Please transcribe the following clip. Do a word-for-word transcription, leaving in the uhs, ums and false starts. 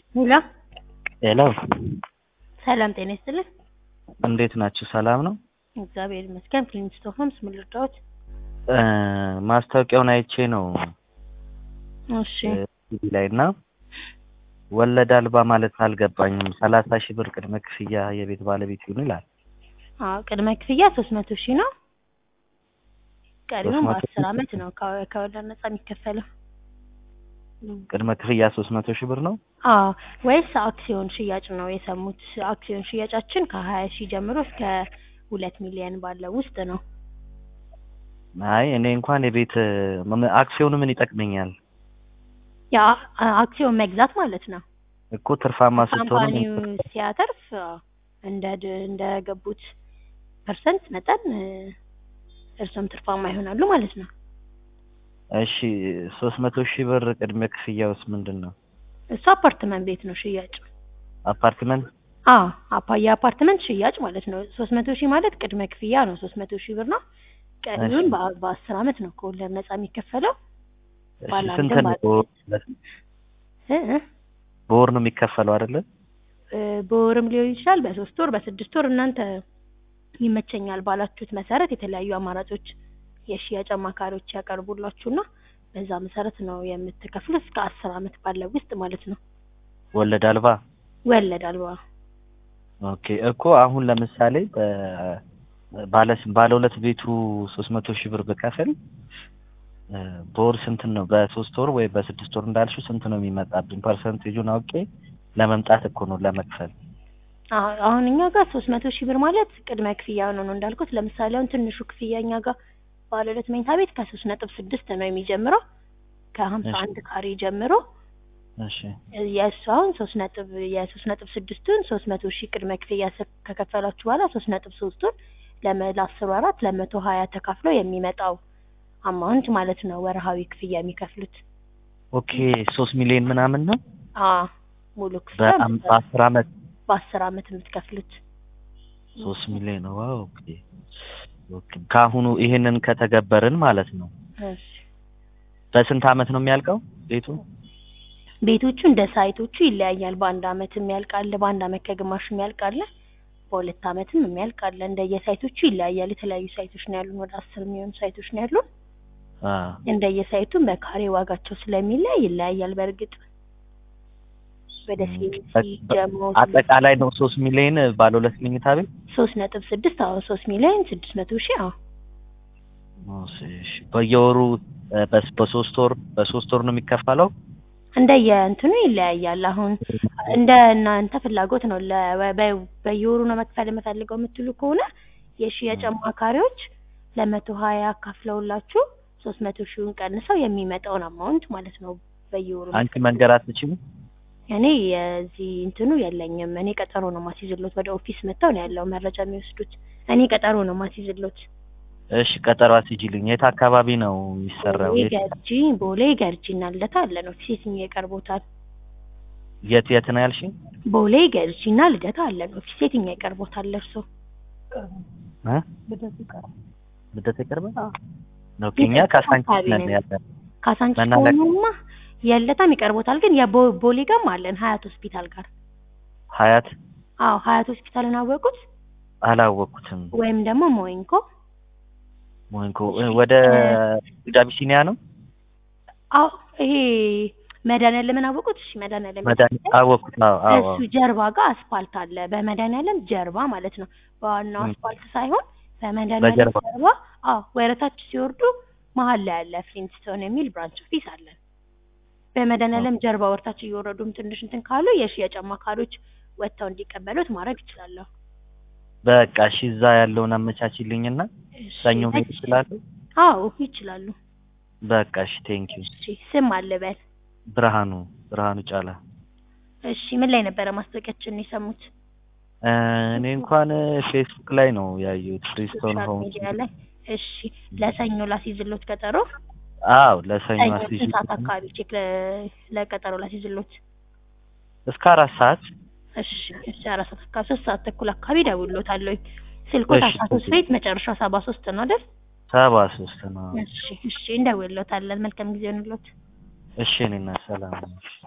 ሄሎ ሄሎ ሰላም ጤና ይስጥልኝ። እንዴት ናችሁ? ሰላም ነው? እግዚአብሔር ይመስገን። ፕሪንስቶን ሆምስ ምን ልርዳዎት? እ ማስታወቂያውን አይቼ ነው እሺ ቲቪ ላይ እና ወለድ አልባ ማለት አልገባኝም። ሰላሳ ሺህ ብር ቅድመ ክፍያ የቤት ባለቤት ይሁን ይላል። አዎ ቅድመ ክፍያ ሶስት መቶ ሺህ ነው። ቀሪው ሶስት መቶ በአስር አመት ነው ከ- ከወለድ ነፃ የሚከፈለው። ቅድመ ክፍያ ሶስት መቶ ሺህ ብር ነው? አዎ ወይስ አክሲዮን ሽያጭ ነው የሰሙት? አክሲዮን ሽያጫችን ከሀያ ሺህ ጀምሮ እስከ ሁለት ሚሊዮን ባለው ውስጥ ነው። አይ እኔ እንኳን የቤት ም- አክሲዮኑ ምን ይጠቅመኛል ያ አ- አክሲዮን መግዛት ማለት ነው። እኮ ትርፋማ ስትሆኑ ምን ካምፓኒው ሲያተርፍ አዎ፣ እንደ ድ- እንደገቡት ፐርሰንት መጠን እ፣ እርሶም ትርፋማ ይሆናሉ ማለት ነው። እሺ ሶስት መቶ ሺህ ብር ቅድመ ክፍያውስ ምንድን ነው? እሱ አፓርትመንት ቤት ነው ሽያጭ። አፓርትመንት? አዎ አፓ የአፓርትመንት ሽያጭ ማለት ነው። ሶስት መቶ ሺህ ማለት ቅድመ ክፍያ ነው። ሶስት መቶ ሺህ ብር ነው። ቀሪውን እሺ በ- በአስር አመት ነው ከወለድ ነፃ የሚከፈለው። እሺ ባለ ስንት አንድም ነው ባለ በወር እ እ በወር ነው የሚከፈለው አይደለ? እ፣ በወርም ሊሆን ይችላል፣ በሶስት ወር፣ በስድስት ወር እናንተ ይመቸኛል ባላችሁት መሰረት የተለያዩ አማራጮች የሽያጭ አማካሪዎች ያቀርቡላችሁና በዛ መሰረት ነው የምትከፍሉት እስከ አስር አመት ባለው ውስጥ ማለት ነው። ወለድ አልባ? ወለድ አልባ። ኦኬ እኮ አሁን ለምሳሌ በ ባለ ባለ ሁለት ቤቱ ሶስት መቶ ሺህ ብር ብከፍል እ፣ በወር ስንት ነው? በሶስት ወር ወይ በስድስት ወር እንዳልሽው ስንት ነው የሚመጣብኝ? ፐርሰንቴጁን አውቄ ለመምጣት እኮ ነው ለመክፈል። አሁ- አሁን እኛ ጋር ሶስት መቶ ሺህ ብር ማለት ቅድመ ክፍያ ነው ነው እንዳልኩት። ለምሳሌ አሁን ትንሹ ክፍያ እኛ ጋር ባለ ሁለት መኝታ ቤት ከሶስት ነጥብ ስድስት ነው የሚጀምረው ከሀምሳ እሺ አንድ ካሬ ጀምሮ። እሺ የእሱ አሁን ሶስት ነጥብ የሶስት ነጥብ ስድስቱን ሶስት መቶ ሺህ ቅድመ ክፍያ ስ- ከከፈላችሁ በኋላ ሶስት ነጥብ ሶስቱን ለመ- ለአስር ወራት ለመቶ ሀያ ተካፍለው የሚመጣው አማውንት ማለት ነው ወርሃዊ ክፍያ የሚከፍሉት። ኦኬ ሶስት ሚሊዮን ምናምን ነው አ ሙሉ ክፍያ በአም በአስር አመት በአስር አመት የምትከፍሉት። ሶስት ሚሊዮን ነው። ዋው ኦኬ ኦኬ ከአሁኑ ይሄንን ከተገበርን ማለት ነው እሺ በስንት አመት ነው የሚያልቀው ቤቱ? ቤቶቹ እንደ ሳይቶቹ ይለያያል። በአንድ አመት የሚያልቃል፣ በአንድ አመት ከግማሽ የሚያልቃል፣ በሁለት አመትም የሚያልቃል። እንደየሳይቶቹ ይለያያል። የተለያዩ ሳይቶች ነው ያሉን፣ ወደ አስር የሚሆኑ ሳይቶች ነው ያሉን። አ እንደየሳይቱ በካሬ ዋጋቸው ስለሚለያይ ይለያያል። በእርግጥ ወደ ም፣ ሲኤምሲ በ- በ- ደግሞ አጠቃላይ ነው ሶስት ሚሊዮን ባለ ሁለት መኝታ ቤት? ሶስት ነጥብ ስድስት አዎ ሶስት ሚሊዮን ስድስት መቶ ሺህ አዎ እሺ እሺ በየወሩ እ፣ በስ- በሶስት ወር በሶስት ወር ነው የሚከፈለው? እንደየ እንትኑ ይለያያል። አሁን እንደ እናንተ ፍላጎት ነው። ለ- በ- በየወሩ ነው መክፈል የምፈልገው የምትሉ ከሆነ የሽያጭ አማካሪዎች ለመቶ ሀያ አካፍለውላችሁ ሶስት መቶ ሺውን ቀንሰው የሚመጣውን አማውንት ማለት ነው በየወሩ አንቺ መንገር አትችይም? እኔ የዚህ እንትኑ የለኝም። እኔ ቀጠሮ ነው ማስይዝሎት። ወደ ኦፊስ መጥተው ነው ያለው መረጃ የሚወስዱት። እኔ ቀጠሮ ነው ማስይዝሎት። እሺ ቀጠሮ አስይጂልኝ። የት አካባቢ ነው የሚሰራው? ቦሌ የት ገርጂ ቦሌ ገርጂ እና ልደታ አለን ኦፊስ። የትኛው ይቀርቦታል? የት የት ነው ያልሽኝ? ቦሌ ገርጂ እና ልደታ አለን ኦፊስ። የትኛው ይቀርቦታል ለእርሶ? እ ልደታ ይቀርባል? ኦኬ እኛ ካሳንቺስ ነን ያለን። ካሳንቺስ መናለቅ ከሆኑማ የልደታም ይቀርቦታል፣ ግን የቦሌ ጋርም አለን ሀያት ሆስፒታል ጋር። ሀያት? አዎ ሀያት ሆስፒታልን አወቁት? አላወቅኩትም። ወይም ደግሞ ሞይንኮ ሞንኮ ወደ አቢሲኒያ ነው? አዎ ይሄ መድኃኒዓለምን አወቁት? እሺ መድኃኒዓለም መድኃኒት አወቅኩት። አዎ አዎ እሱ ጀርባ ጋር አስፋልት አለ። በመድኃኒዓለም ጀርባ ማለት ነው። በዋናው ም፣ አስፋልት ሳይሆን በመድኃኒዓለም በጀርባ ጀርባ። አዎ ወረታች ሲወርዱ መሀል ላይ ያለ ፍሊንትስቶን የሚል ብራንች ኦፊስ አለን። በመድኃኒዓለም ጀርባ ወርታች እየወረዱም ትንሽ እንትን ካሉ የሽያጭ አማካሪዎች ወጥተው እንዲቀበሉት ማድረግ ይችላለሁ። በቃ እሺ እዛ ያለውን አመቻችልኝና እሺ ሰኞ መሄድ መች- እችላለሁ? አዎ ይችላሉ። በቃ እሺ ቴንኪው። እሺ ስም አለበል። ብርሃኑ ብርሃኑ ጫላ። እሺ ምን ላይ ነበረ ማስታወቂያችንን የሰሙት? እ፣ እኔ እንኳን ፌስቡክ ላይ ነው ያየሁት ፍሪስቶን ሶሻል ሆምስ። ሚዲያ ላይ። እሺ ለሰኞ ላስይዝሎት ቀጠሮ። አዎ ለሰኞ ሰኞ ስንት አስይዤ ሰዓት አካባቢ ቼክ ለ- ለቀጠሮ ላስይዝሎት? እስከ አራት ሰዓት። እሺ እሺ አራት ሰዓት አካባቢ ሶስት ሰዓት ተኩል አካባቢ እደውልሎታለሁ። ስልኮት እሺ አስራ ሶስት ቤት መጨረሻው ሰባ ሶስት ነው አይደል? ሰባ ሶስት ነው። እሺ እሺ እንደውልሎታለን። መልካም ጊዜ ይሁንልዎት። እሺ እኔና ሰላም ነው።